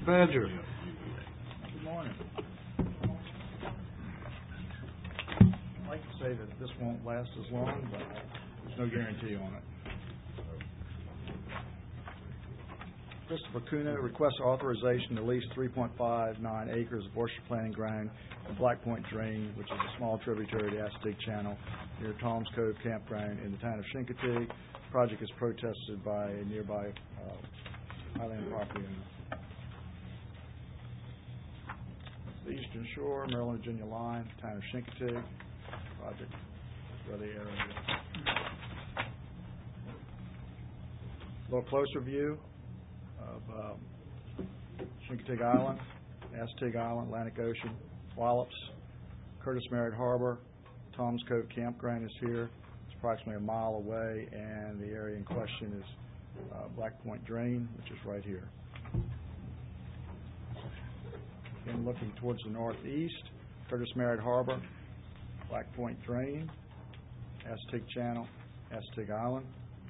Mr. Badger. Good morning. I'd like to say that this won't last as long, but there's no guarantee on it. Christopher Cuno requests authorization to lease 3.59 acres of oyster planting ground in Black Point Drain, which is a small tributary to the Assateague Channel near Tom's Cove Campground in the town of Chincoteague. The project is protested by a nearby Highland property owner. The Eastern Shore, Maryland, Virginia line, town of Chincoteague. Project is where the area is. A little closer view of Chincoteague Island, Assateague Island, Atlantic Ocean, Wallops, Curtis Merritt Harbor, Tom's Cove Campground is here. It's approximately a mile away, and the area in question is Black Point Drain, which is right here. Again, looking towards the northeast, Curtis Merritt Harbor, Black Point Drain, Assateague Channel, Assateague Island.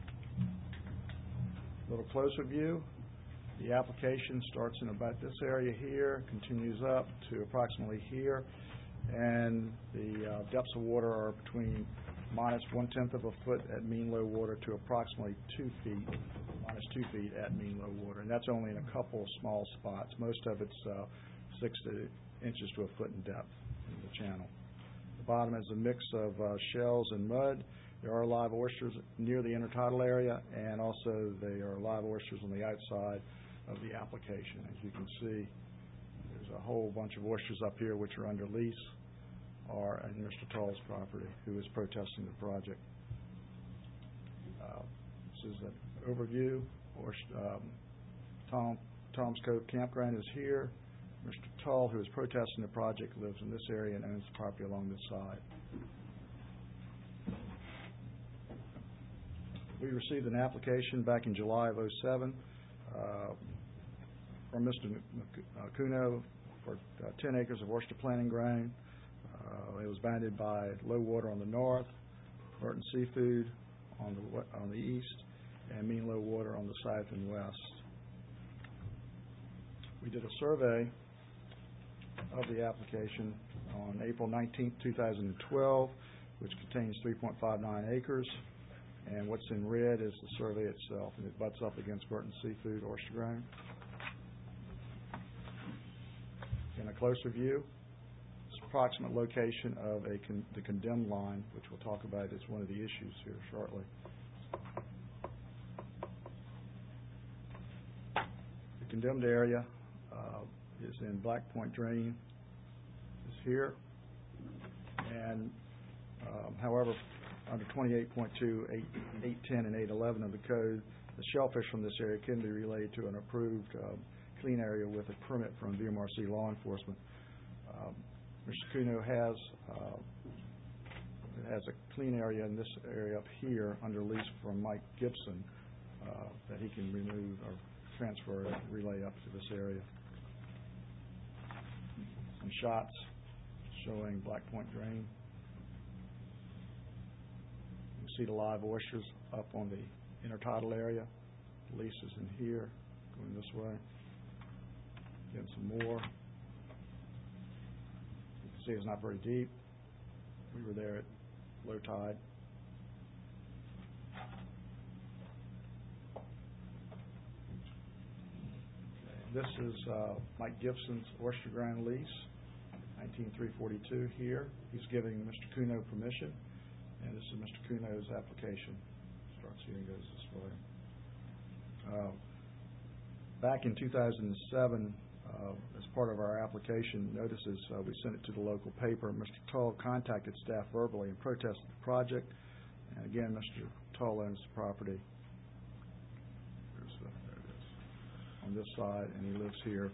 A little closer view. The application starts in about this area here, continues up to approximately here, and the depths of water are between minus 1/10 of a foot at mean low water to approximately 2 feet, minus 2 feet at mean low water, and that's only in a couple of small spots. Most of it's 6 inches to a foot in depth in the channel. The bottom is a mix of shells and mud. There are live oysters near the intertidal area, and also there are live oysters on the outside of the application. As you can see, there's a whole bunch of oysters up here which are under lease or in Mr. Tall's property, who is protesting the project. This is an overview. Tom's Cove Campground is here. Mr. Tall, who is protesting the project, lives in this area and owns the property along this side. We received an application back in July of '07 from Mr. Cuno for 10 acres of oyster planting ground. It was bounded by low water on the north, Burton Seafood on the east, and mean low water on the south and west. We did a survey of the application on April 19, 2012, which contains 3.59 acres. And what's in red is the survey itself, and it butts up against Burton Seafood oyster ground. In a closer view, it's approximate location of the condemned line, which we'll talk about as one of the issues here shortly. The condemned area is in Black Point Drain, is here, and however, under 28.2, 810, and 811 of the code, the shellfish from this area can be relayed to an approved clean area with a permit from VMRC law enforcement. Mr. Cuno has a clean area in this area up here under lease from Mike Gibson that he can remove or transfer and relay up to this area. Some shots showing Black Point Drain. You can see the live oysters up on the intertidal area. The lease is in here, going this way. Again, some more. You can see it's not very deep. We were there at low tide. This is Mike Gibson's oyster ground lease, 19342 here. He's giving Mr. Cuno permission, and this is Mr. Cuno's application. Starts here and goes this way. Back in 2007, as part of our application notices, we sent it to the local paper. Mr. Tull contacted staff verbally and protested the project. And again, Mr. Tull owns the property. There it is, on this side, and he lives here.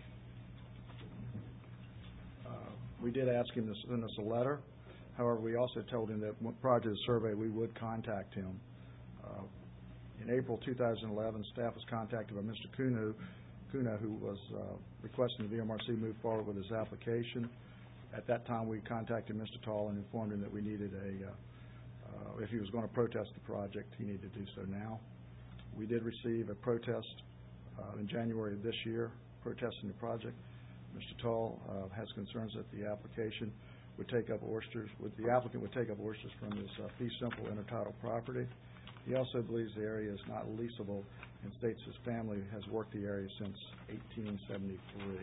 We did ask him to send us a letter. However, we also told him that prior to the survey, we would contact him. In April 2011, staff was contacted by Mr. Cuno, who was requesting the VMRC move forward with his application. At that time, we contacted Mr. Tall and informed him that we needed if he was going to protest the project, he needed to do so now. We did receive a protest in January of this year protesting the project. Mr. Tull has concerns that the application would take up oysters, the applicant would take up oysters from his fee simple intertidal property. He also believes the area is not leasable and states his family has worked the area since 1873.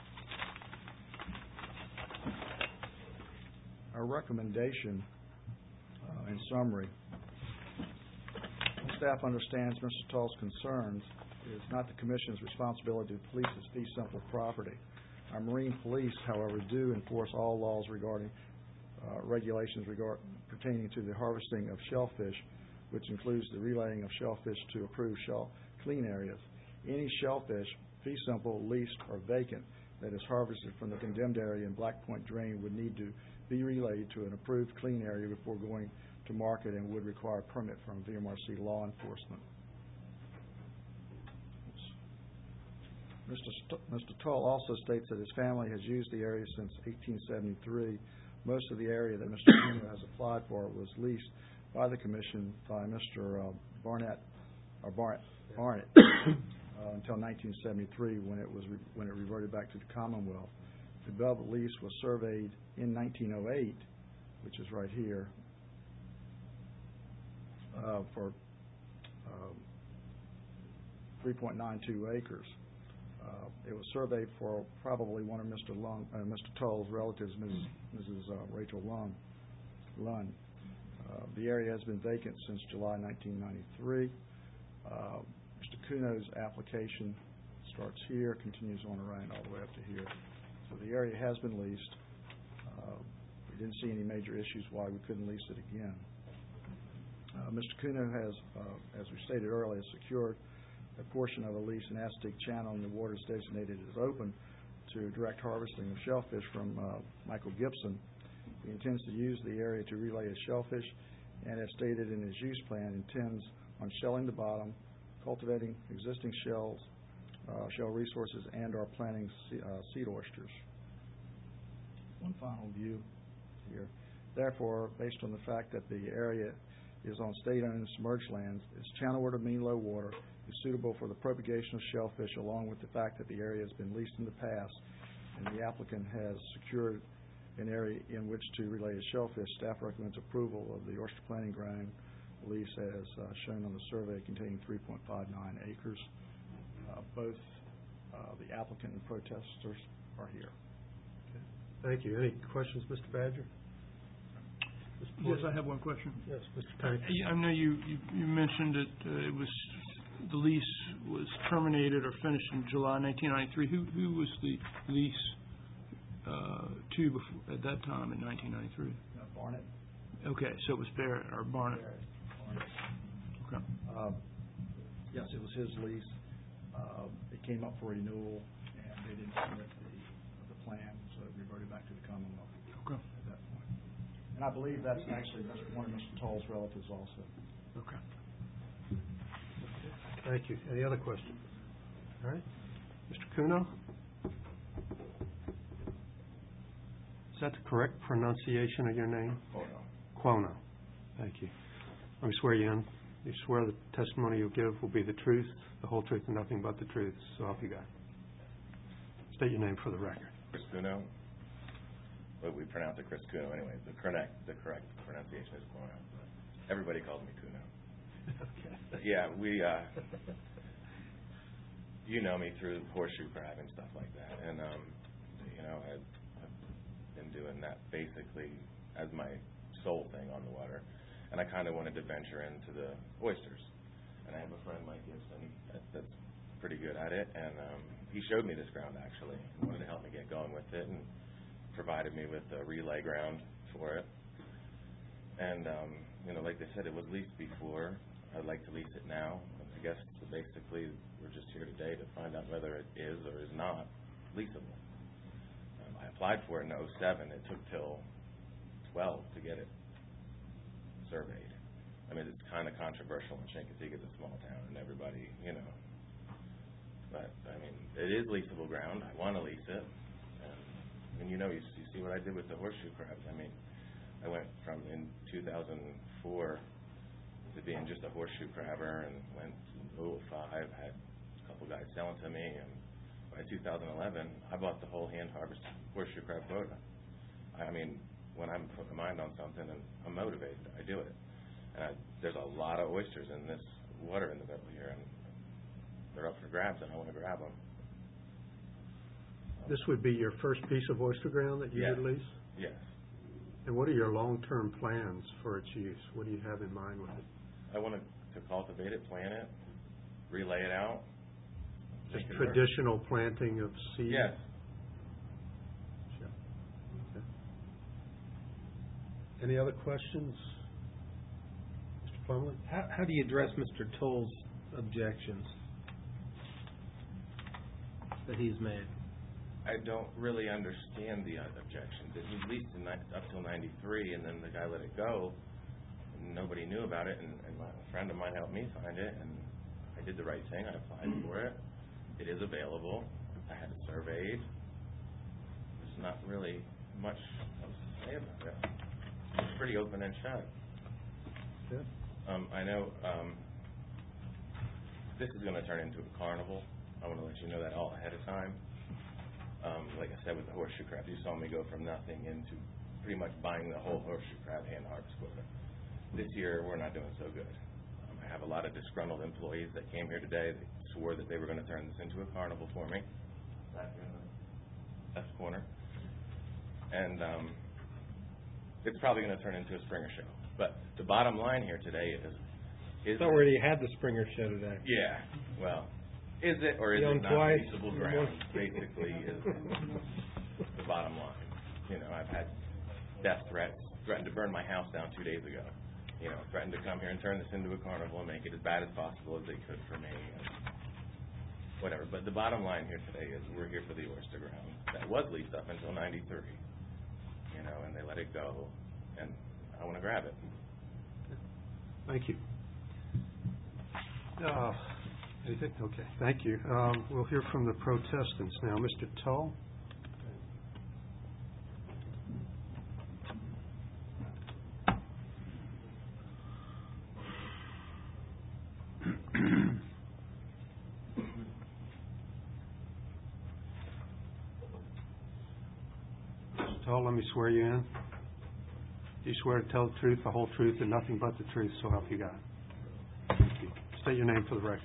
Our recommendation, in summary, staff understands Mr. Tull's concerns. It is not the Commission's responsibility to police his fee simple property. Our Marine Police, however, do enforce all laws regarding regulations pertaining to the harvesting of shellfish, which includes the relaying of shellfish to approved shell clean areas. Any shellfish, fee simple, leased, or vacant that is harvested from the condemned area in Black Point Drain would need to be relayed to an approved clean area before going to market and would require a permit from VMRC law enforcement. Mr. Tull also states that his family has used the area since 1873. Most of the area that Mr. Cuno has applied for was leased by the Commission by Mr. Barnett until 1973 when it reverted back to the Commonwealth. The Velvet lease was surveyed in 1908, which is right here, for 3.92 acres. It was surveyed for probably one of Mr. Tull's relatives, Mrs. Rachel Lunn. The area has been vacant since July 1993. Mr. Cuno's application starts here, continues on around all the way up to here. So the area has been leased. We didn't see any major issues why we couldn't lease it again. Mr. Cuno has, as we stated earlier, secured a portion of a lease in Aztec Channel, and the waters designated as open to direct harvesting of shellfish from Michael Gibson. He intends to use the area to relay his shellfish, and as stated in his use plan, intends on shelling the bottom, cultivating existing shell resources, and are planting seed oysters. One final view here. Therefore, based on the fact that the area is on state-owned submerged lands, its channelward of mean low water is suitable for the propagation of shellfish, along with the fact that the area has been leased in the past and the applicant has secured an area in which to relay his shellfish. Staff recommends approval of the oyster planting ground lease as shown on the survey containing 3.59 acres. Both the applicant and protesters are here. Okay. Thank you. Any questions, Mr. Badger? Yes, I have one question. Yes, Mr. Tank. I know you mentioned that the lease was terminated or finished in July 1993. Who was the lease to before, at that time in 1993? Barnett. Okay, so it was Barrett or Barnett. Barnett. Okay. Yes, it was his lease. It came up for renewal, and they didn't submit the plan, so it reverted back to the Commonwealth. Okay. At that point. And I believe that's actually one of Mr. Tull's relatives also. Okay. Thank you. Any other questions? All right. Mr. Cuno? Is that the correct pronunciation of your name? Cuono. Thank you. Let me swear you in. You swear the testimony you'll give will be the truth, the whole truth, and nothing but the truth. So help you God. State your name for the record. Chris Cuno. But we pronounce it Chris Cuno anyway. The correct pronunciation is Cuono. Everybody calls me Cuno. Okay. Yeah, we, you know me through horseshoe crab and stuff like that. And, you know, I've been doing that basically as my sole thing on the water. And I kind of wanted to venture into the oysters. And I have a friend, Mike Gibson, that's pretty good at it. And he showed me this ground, actually, and wanted to help me get going with it and provided me with a relay ground for it. And, you know, like they said, it was leased before. I'd like to lease it now. I guess basically we're just here today to find out whether it is or is not leasable. I applied for it in 2007. It took till 12 to get it surveyed. I mean, it's kind of controversial, and Chincoteague is a small town, and everybody, you know. But, I mean, it is leasable ground. I want to lease it. And you know, you see what I did with the horseshoe crabs. I mean, I went from in 2004 to being just a horseshoe crabber, and went to 2005, had a couple guys selling to me, and by 2011, I bought the whole hand harvest horseshoe crab quota. I mean, when I'm putting my mind on something and I'm motivated, I do it. And there's a lot of oysters in this water in the middle here, and they're up for grabs, and I want to grab them. This would be your first piece of oyster ground that you Yes. would lease? Yes. And what are your long-term plans for its use? What do you have in mind with it? I want to cultivate it, plant it, relay it out. Just make it work. traditional planting of seed? Yes. Sure. Okay. Any other questions? Mr. Plumley? How do you address Mr. Toll's objections that he's made? I don't really understand the objection. That he leased up till 93, and then the guy let it go, and nobody knew about it, and a friend of mine helped me find it, and I did the right thing. I applied for it. It is available. I had it surveyed. There's not really much else to say about it. It's pretty open and shut. Good. I know this is going to turn into a carnival. I want to let you know that all ahead of time. Like I said, with the horseshoe crab, you saw me go from nothing into pretty much buying the whole horseshoe crab hand harvest quota. This year, we're not doing so good. I have a lot of disgruntled employees that came here today. They swore that they were going to turn this into a carnival for me. Back in the left corner. And it's probably going to turn into a Springer show. But the bottom line here today is I thought we already had the Springer show today. yeah, well, is it or is You it own not twice. leasable ground, basically, is the bottom line. You know, I've had death threats, threatened to burn my house down 2 days ago. You know, threatened to come here and turn this into a carnival and make it as bad as possible as they could for me, and whatever. But the bottom line here today is we're here for the oyster ground that was leased up until 93, you know, and they let it go, and I want to grab it. Thank you. Anything? Okay, thank you. We'll hear from the protestants now. Mr. Tull? Mr. Tull, let me swear you in. Do you swear to tell the truth, the whole truth, and nothing but the truth, so help you God? Thank you. State your name for the record.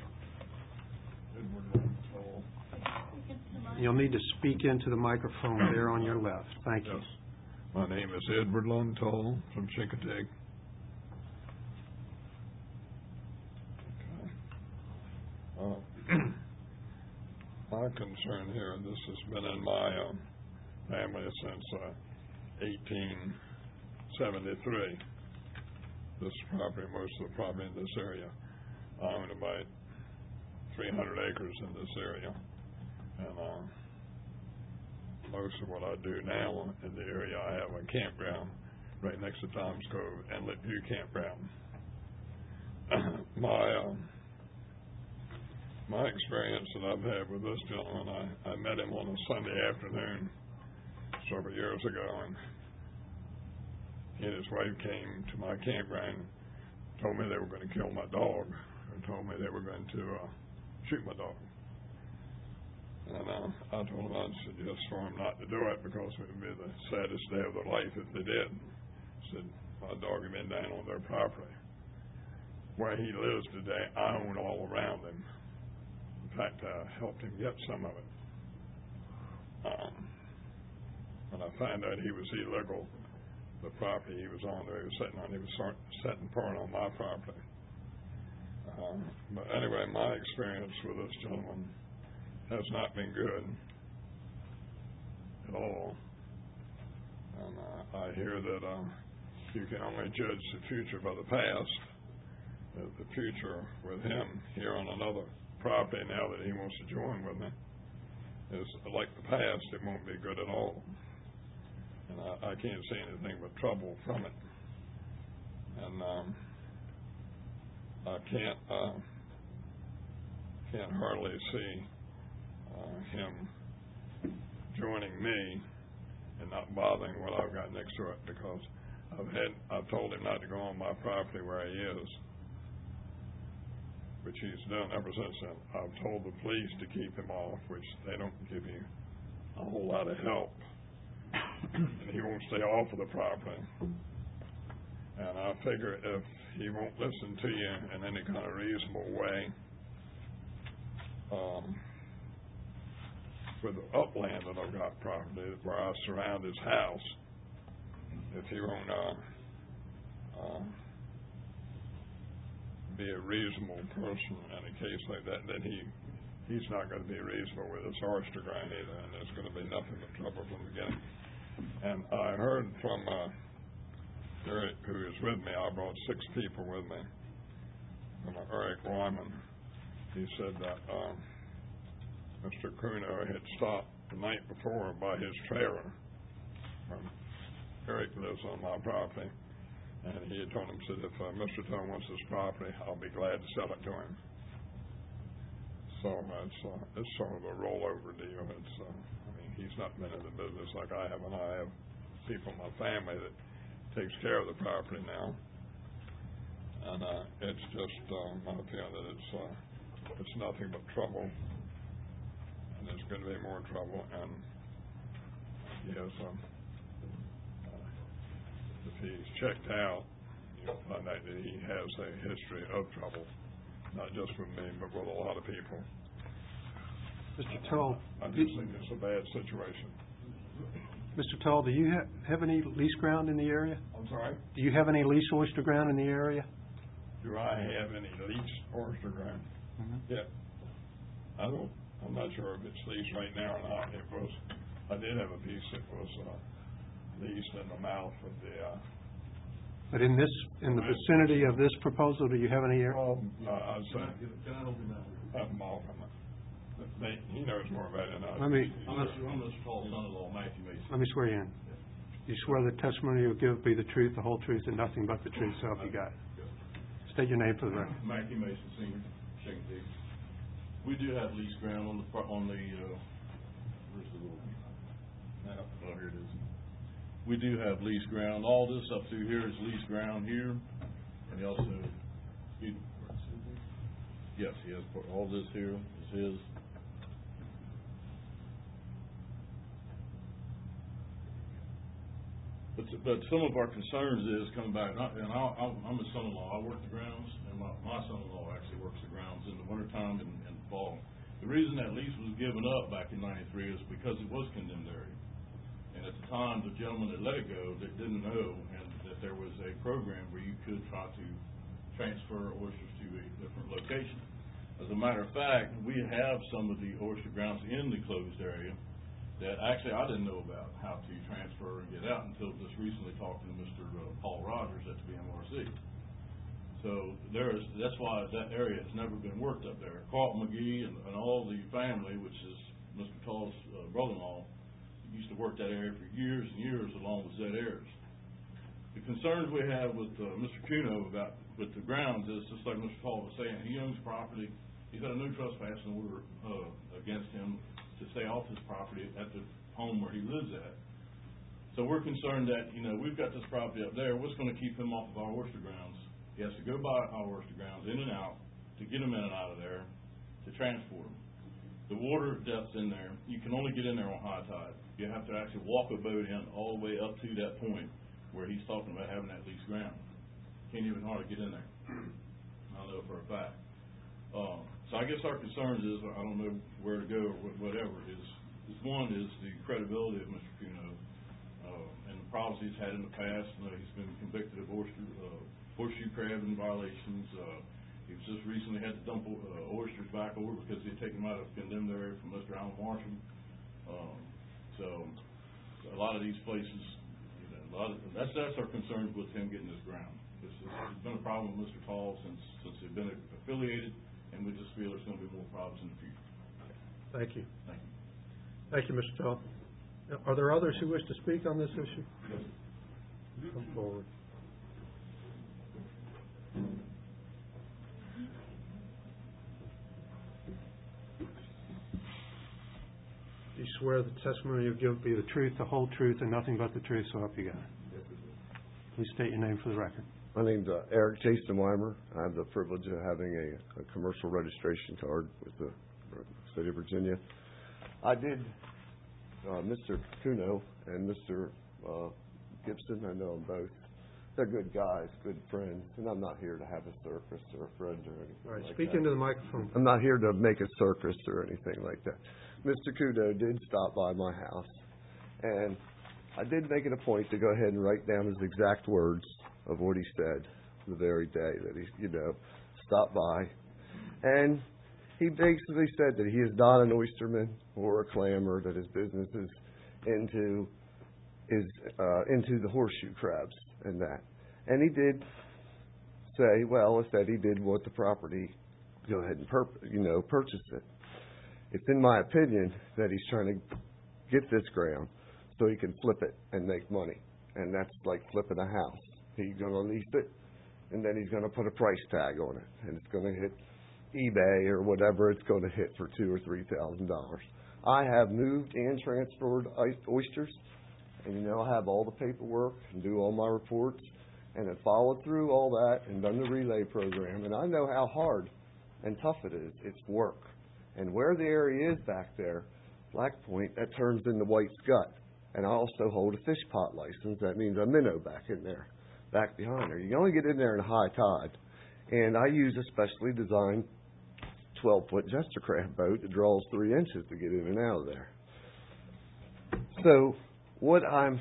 You'll need to speak into the microphone there on your left. Thank you. Yes. My name is Edward Lund Toll from Chincoteague. Okay. My concern here, this has been in my family since 1873. This property, most of the property in this area, I own about 300 acres in this area. And most of what I do now in the area, I have a campground right next to Tom's Cove, Inlet View Campground. My experience that I've had with this gentleman, I met him on a Sunday afternoon several years ago, and he and his wife came to my campground, told me they were going to kill my dog, and told me they were going to shoot my dog. And I told them I'd suggest for them not to do it because it would be the saddest day of their life if they did. I said, my dog had been down on their property. Where he lives today, I own all around him. In fact, I helped him get some of it. When I found out he was illegal, the property he was on there, he was sitting on, he was setting part on my property. But anyway, my experience with this gentleman has not been good at all. And I hear that you can only judge the future by the past. That the future with him here on another property now that he wants to join with me is like the past. It won't be good at all. And I can't see anything but trouble from it. And I can't hardly see him joining me and not bothering what I've got next to it, because I've told him not to go on my property where he is, which he's done ever since then. I've told the police to keep him off, which they don't give you a whole lot of help. And he won't stay off of the property. And I figure if he won't listen to you in any kind of reasonable way, with the upland that I've got property where I surround his house, if he won't be a reasonable person in a case like that, then he's not going to be reasonable with his oyster ground either, and there's going to be nothing but trouble from the beginning. And I heard from Eric, who is with me. I brought 6 people with me. From Eric Wyman. He said that Mr. Cuno had stopped the night before by his trailer. Eric lives on my property, and he had told him, said, if Mr. Tone wants this property, I'll be glad to sell it to him. So it's sort of a rollover deal. He's not been in the business like I have, and I have people in my family that takes care of the property now. And it's just my feeling that it's nothing but trouble, and there's going to be more trouble. And he has if he's checked out, you'll find out that he has a history of trouble, not just with me, but with a lot of people. Mr. Toll. I just think it's a bad situation. Mr. Toll, do you have any lease ground in the area? I'm sorry? Do you have any lease oyster ground in the area? Do I have any leased oyster ground? Mm-hmm. Yeah. I'm not sure if it's leased right now or not. I did have a piece that was leased in the mouth of the... But in the vicinity of this proposal, do you have any area? I'd say... Can I help him out? I'm off on that. He knows more about it than I do. I'm Mr. Paul's son-in-law, Matthew Mason. Let me swear you in. You swear the testimony you'll give be the truth, the whole truth, and nothing but the truth, so help you God. State your name for the record. Matthew Mason, Senior, Shingle. We do have lease ground on the where's the little map? Oh, here it is. We do have lease ground. All this up through here is lease ground here, and he also, yes, he has all this here is his. But some of our concerns is coming back, and I'm his son-in-law. I work the grounds, and my son-in-law actually works the grounds in the wintertime and fall. The reason that lease was given up back in '93 is because it was condemned area. And at the time, the gentleman that let it go that didn't know and that there was a program where you could try to transfer oysters to a different location. As a matter of fact, we have some of the oyster grounds in the closed area that actually I didn't know about how to transfer and get out until just recently talking to Mr. Paul Rogers at the BMRC. So that's why that area has never been worked up there. Carlton McGee and all the family, which is Mr. Toll's brother-in-law, used to work that area for years and years along with Zed Ayers. The concerns we have with Mr. Cuno about with the grounds is just like Mr. Paul was saying, he owns property. He's got a no trespassing order against him to stay off his property at the home where he lives at. So we're concerned that, we've got this property up there. What's going to keep him off of our oyster grounds? He has to go by our oyster grounds in and out to get him in and out of there to transport him. The water depth's in there. You can only get in there on high tide. You have to actually walk a boat in all the way up to that point where he's talking about having that leased ground. Can't even hardly get in there. I know for a fact. So I guess our concerns is, I don't know where to go or whatever, is one is the credibility of Mr. Cuno and the problems he's had in the past. He's been convicted of horseshoe crabbing violations. He was just recently had to dump oysters back over because he had taken them out of condemned area from Mr. Alan Marshall. So a lot of these places, that's our concerns with him getting this ground. It's been a problem with Mr. Tall since they've been affiliated, and we just feel there's going to be more problems in the future. Thank you. Thank you. Thank you, Mr. Tall. Are there others who wish to speak on this issue? Come forward. Do you swear the testimony you give be the truth, the whole truth, and nothing but the truth, so help you God? Please state your name for the record. My name's Eric Jason Weimer. I have the privilege of having a commercial registration card with the State of Virginia. I did Mr. Kuno and Mr. Gibson. I know them both. They're good guys, good friends, and I'm not here to have a circus or a friend or anything All right, like speak that. into the microphone. I'm not here to make a circus or anything like that. Mr. Kudo did stop by my house, and I did make it a point to go ahead and write down his exact words of what he said the very day that he, stopped by. And he basically said that he is not an oysterman or a clammer, that his business is into the horseshoe crabs and that. And he did say, that he did want the property, go ahead and purchase it. It's in my opinion that he's trying to get this ground so he can flip it and make money. And that's like flipping a house. He's going to lease it, and then he's going to put a price tag on it, and it's going to hit eBay or whatever it's going to hit for $2,000 or $3,000. I have moved and transferred oysters, and I have all the paperwork and do all my reports, and have followed through all that and done the relay program, and I know how hard and tough it is. It's work. And where the area is back there, Black Point, that turns into White Scut. And I also hold a fish pot license. That means a minnow back in there, back behind there. You can only get in there in high tide. And I use a specially designed 12-foot jester crab boat that draws 3 inches to get in and out of there. So what I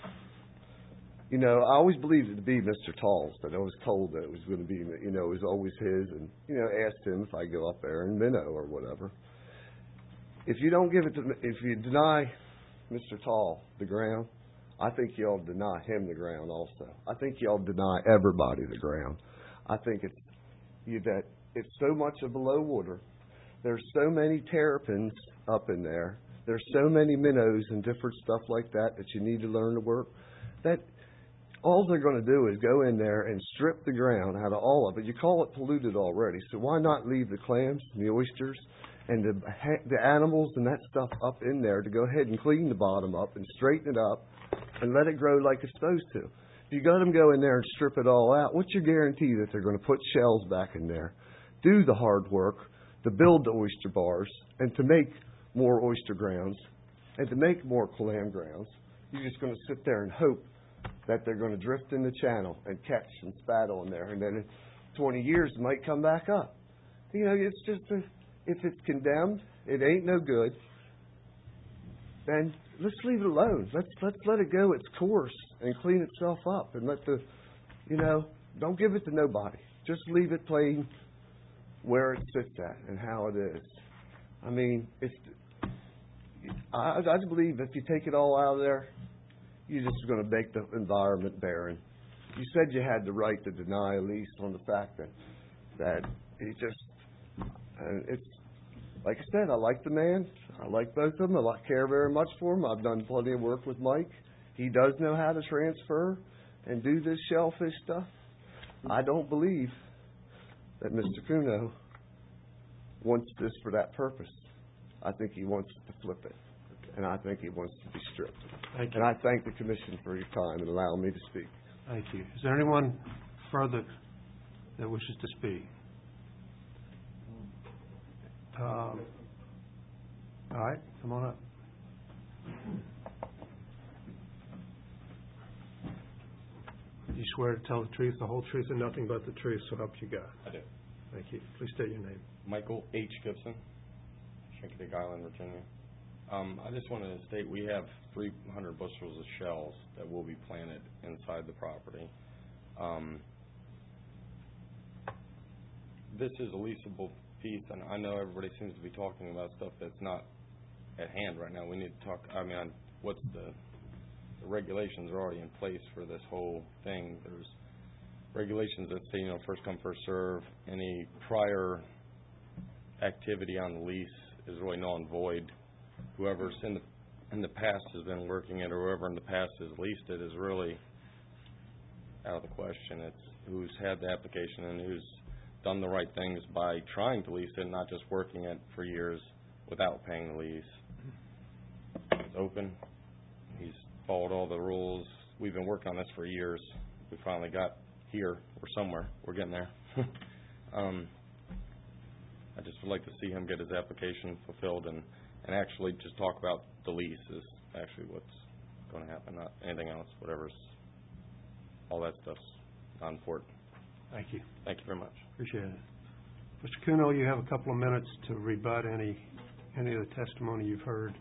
always believed it to be Mr. Tall's, but I was told that it was going to be, it was always his, and, asked him if I go up there and minnow or whatever. If you deny Mr. Tall the ground, I think you ought to deny him the ground also. I think you ought to deny everybody the ground. I think it's so much of below water. There's so many terrapins up in there. There's so many minnows and different stuff like that you need to learn to work, that all they're going to do is go in there and strip the ground out of all of it. You call it polluted already, so why not leave the clams and the oysters and the animals and that stuff up in there to go ahead and clean the bottom up and straighten it up and let it grow like it's supposed to? If you got them go in there and strip it all out, what's your guarantee that they're going to put shells back in there, do the hard work to build the oyster bars and to make more oyster grounds and to make more clam grounds? You're just going to sit there and hope that they're going to drift in the channel and catch and spat on there, and then in 20 years it might come back up. It's just if it's condemned, it ain't no good, then let's leave it alone. Let's let it go its course and clean itself up, and don't give it to nobody. Just leave it plain where it sits at and how it is. I mean, I believe if you take it all out of there, you're just going to make the environment barren. You said you had the right to deny a lease on the fact that it's like I said, I like the man. I like both of them. I care very much for him. I've done plenty of work with Mike. He does know how to transfer and do this shellfish stuff. I don't believe that Mr. Kuno wants this for that purpose. I think he wants to flip it, and I think he wants to be stripped. Thank you. And I thank the Commission for your time and allowing me to speak. Thank you. Is there anyone further that wishes to speak? All right, come on up. You swear to tell the truth, the whole truth, and nothing but the truth, so help you God. I do. Thank you. Please state your name. Michael H. Gibson, Chincoteague Island, Virginia. I just wanted to state we have 300 bushels of shells that will be planted inside the property. This is a leasable piece, and I know everybody seems to be talking about stuff that's not at hand right now. We need to talk, what's the regulations are already in place for this whole thing. There's regulations that say, first come, first serve. Any prior activity on the lease is really null and void. Whoever's in the past has been working it, or whoever in the past has leased it is really out of the question. It's who's had the application and who's done the right things by trying to lease it, not just working it for years without paying the lease. It's open. He's followed all the rules. We've been working on this for years. We finally got here or somewhere. We're getting there. I just would like to see him get his application fulfilled and actually just talk about the lease is actually what's going to happen, not anything else, whatever's, all that stuff's not important. Thank you. Thank you very much. Appreciate it. Mr. Kuno, you have a couple of minutes to rebut any of the testimony you've heard.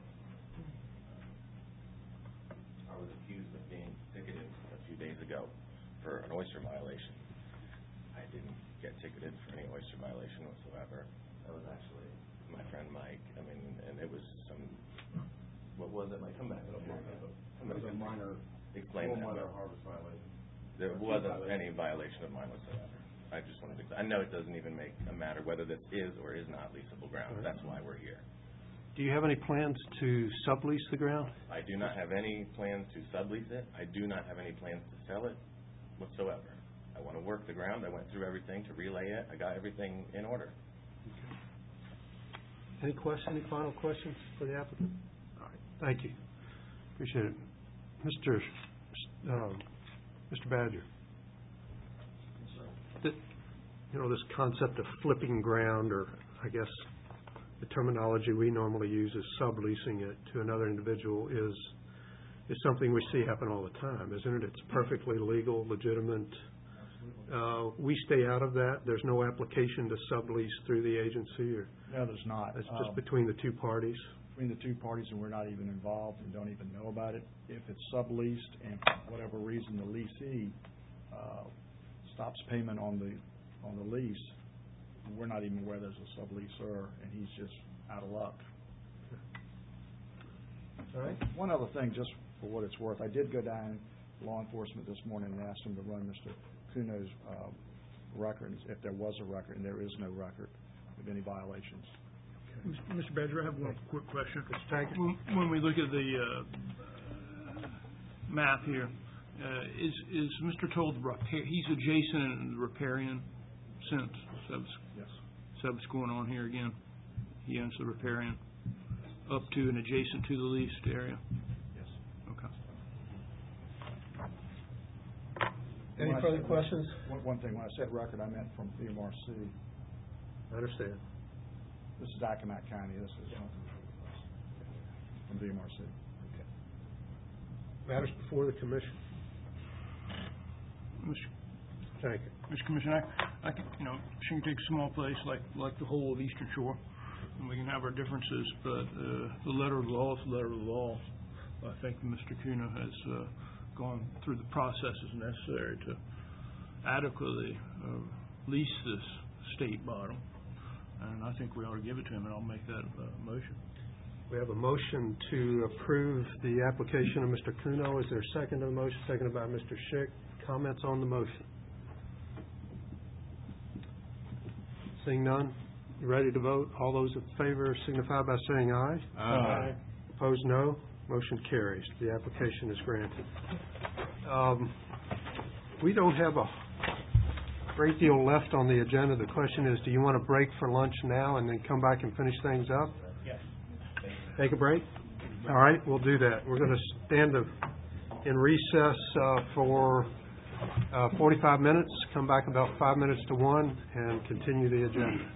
I was accused of being ticketed a few days ago for an oyster violation. I didn't get ticketed for any oyster violation whatsoever. That was actually my friend Mike. I mean, and it was some, what was it, Mike? Come back. It was a minor, explain that. Minor harvest violation. There wasn't any violation of mine whatsoever. I just wanted to, I know it doesn't even make a matter whether this is or is not leasable ground. That's why we're here. Do you have any plans to sublease the ground? I do not have any plans to sublease it. I do not have any plans to sell it whatsoever. I want to work the ground. I went through everything to relay it. I got everything in order. Any final questions for the applicant? All right, thank you. Appreciate it. Mr. Badger. This concept of flipping ground, or I guess the terminology we normally use is subleasing it to another individual, is something we see happen all the time, isn't it? It's perfectly legal, legitimate. We stay out of that. There's no application to sublease through the agency, or No, there's not. it's just between the two parties. Between the two parties, and we're not even involved and don't even know about it. If it's subleased and for whatever reason the leasee stops payment on the lease, we're not even aware there's a subleaser, and he's just out of luck. All right. One other thing, just for what it's worth, I did go down to law enforcement this morning and asked them to run Mr. Kuno's record, if there was a record, and there is no record of any violations. Mr. Badger, I have one quick question. Thank you. When we look at the map here, is Mr. Toll he's adjacent and the riparian since? Yes. What's going on here again? He owns the riparian up to and adjacent to the leased area? Yes. Okay. Any further questions? One thing, when I said record, I meant from PMRC. I understand. This is Accomack County. This is from PMRC. Okay. Matters before the commission. Thank you. Mr. Commissioner, I can, she can take a small place like the whole of Eastern Shore, and we can have our differences, but the letter of the law is the letter of the law. I think Mr. Kuno has gone through the processes necessary to adequately lease this state bottom, and I think we ought to give it to him, and I'll make that motion. We have a motion to approve the application of Mr. Kuno. Is there a second to the motion? Seconded by Mr. Schick. Comments on the motion? Seeing none, you ready to vote? All those in favor signify by saying aye. Aye. Opposed, no. Motion carries. The application is granted. We don't have a great deal left on the agenda. The question is, do you want to break for lunch now and then come back and finish things up? Yes. Take a break? All right, we'll do that. We're going to stand in recess for 45 minutes, come back about 5 minutes to 1, and continue the agenda.